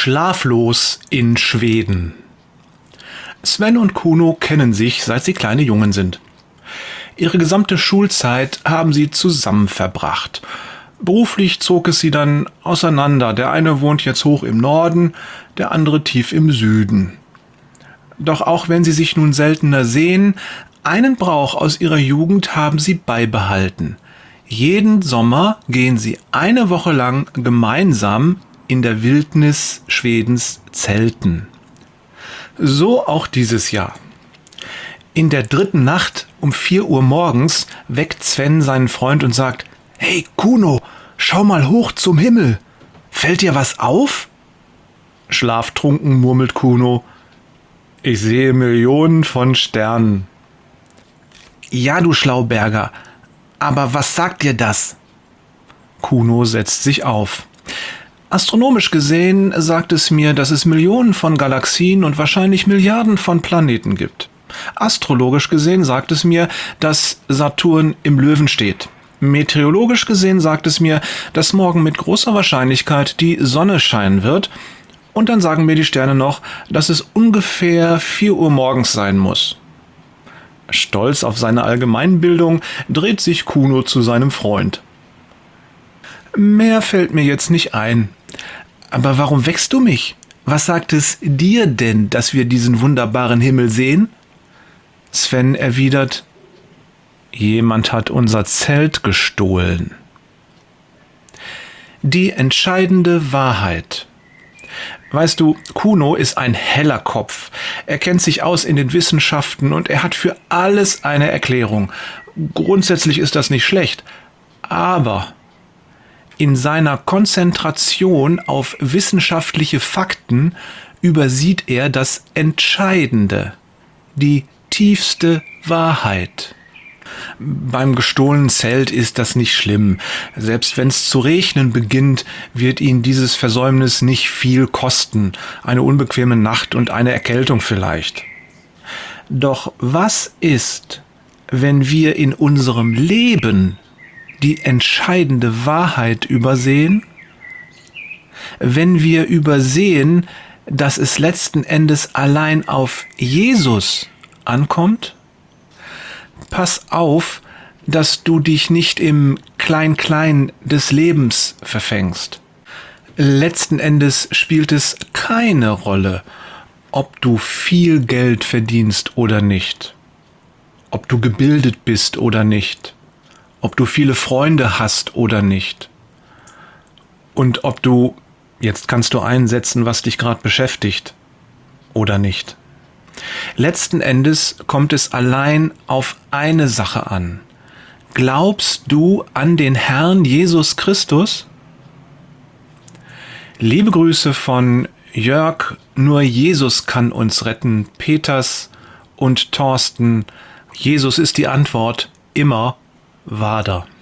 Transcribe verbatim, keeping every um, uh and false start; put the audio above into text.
Schlaflos in Schweden. Sven und Kuno kennen sich, seit sie kleine Jungen sind. Ihre gesamte Schulzeit haben sie zusammen verbracht. Beruflich zog es sie dann auseinander. Der eine wohnt jetzt hoch im Norden, der andere tief im Süden. Doch auch wenn sie sich nun seltener sehen, einen Brauch aus ihrer Jugend haben sie beibehalten. Jeden Sommer gehen sie eine Woche lang gemeinsam in der Wildnis Schwedens zelten. So auch dieses Jahr. In der dritten Nacht um vier Uhr morgens weckt Sven seinen Freund und sagt: »Hey Kuno, schau mal hoch zum Himmel. Fällt dir was auf?« Schlaftrunken murmelt Kuno: »Ich sehe Millionen von Sternen.« »Ja, du Schlauberger, aber was sagt dir das?« Kuno setzt sich auf. »Astronomisch gesehen sagt es mir, dass es Millionen von Galaxien und wahrscheinlich Milliarden von Planeten gibt. Astrologisch gesehen sagt es mir, dass Saturn im Löwen steht. Meteorologisch gesehen sagt es mir, dass morgen mit großer Wahrscheinlichkeit die Sonne scheinen wird. Und dann sagen mir die Sterne noch, dass es ungefähr vier Uhr morgens sein muss.« Stolz auf seine Allgemeinbildung dreht sich Kuno zu seinem Freund. »Mehr fällt mir jetzt nicht ein. Aber warum weckst du mich? Was sagt es dir denn, dass wir diesen wunderbaren Himmel sehen?« Sven erwidert: »Jemand hat unser Zelt gestohlen.« Die entscheidende Wahrheit. Weißt du, Kuno ist ein heller Kopf. Er kennt sich aus in den Wissenschaften und er hat für alles eine Erklärung. Grundsätzlich ist das nicht schlecht, aber in seiner Konzentration auf wissenschaftliche Fakten übersieht er das Entscheidende, die tiefste Wahrheit. Beim gestohlenen Zelt ist das nicht schlimm. Selbst wenn es zu regnen beginnt, wird ihn dieses Versäumnis nicht viel kosten. Eine unbequeme Nacht und eine Erkältung vielleicht. Doch was ist, wenn wir in unserem Leben die entscheidende Wahrheit übersehen? Wenn wir übersehen, dass es letzten Endes allein auf Jesus ankommt? Pass auf, dass du dich nicht im Klein-Klein des Lebens verfängst. Letzten Endes spielt es keine Rolle, ob du viel Geld verdienst oder nicht, ob du gebildet bist oder nicht, ob du viele Freunde hast oder nicht und ob du, jetzt kannst du einsetzen, was dich gerade beschäftigt oder nicht. Letzten Endes kommt es allein auf eine Sache an. Glaubst du an den Herrn Jesus Christus? Liebe Grüße von Jörg, nur Jesus kann uns retten, Peters und Thorsten. Jesus ist die Antwort, immer Wader.